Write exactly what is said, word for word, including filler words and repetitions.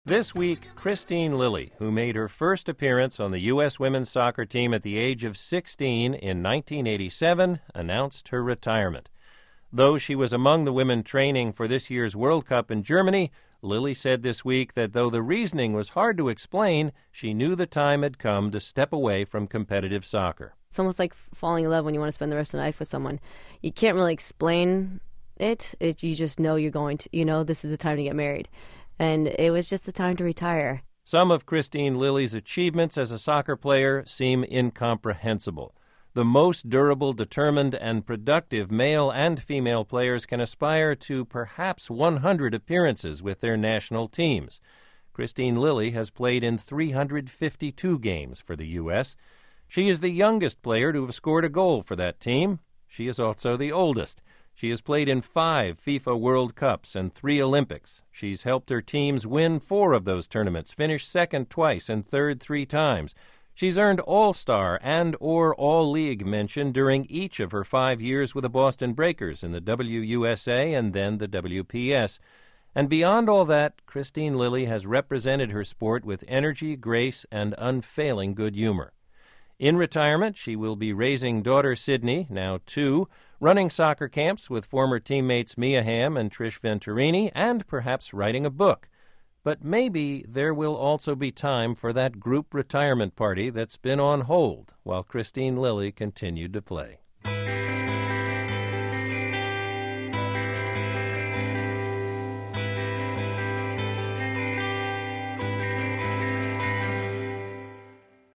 This week, Kristine Lilly, who made her first appearance on the U S women's soccer team at the age of sixteen in nineteen eighty-seven, announced her retirement. Though she was among the women training for this year's World Cup in Germany, Lilly said this week that though the reasoning was hard to explain, she knew the time had come to step away from competitive soccer. It's almost like falling in love when you want to spend the rest of the life with someone. You can't really explain it. it you just know you're going to, you know, this is the time to get married. And it was just the time to retire. Some of Kristine Lilly's achievements as a soccer player seem incomprehensible. The most durable, determined, and productive male and female players can aspire to perhaps one hundred appearances with their national teams. Kristine Lilly has played in three hundred fifty-two games for the U S She is the youngest player to have scored a goal for that team. She is also the oldest. She has played in five FIFA World Cups and three Olympics. She's helped her teams win four of those tournaments, finish second twice and third three times. She's earned All-Star and or All-League mention during each of her five years with the Boston Breakers in the W U S A and then the W P S. And beyond all that, Kristine Lilly has represented her sport with energy, grace, and unfailing good humor. In retirement, she will be raising daughter Sydney, now two, running soccer camps with former teammates Mia Hamm and Trish Venturini, and perhaps writing a book. But maybe there will also be time for that group retirement party that's been on hold while Kristine Lilly continued to play.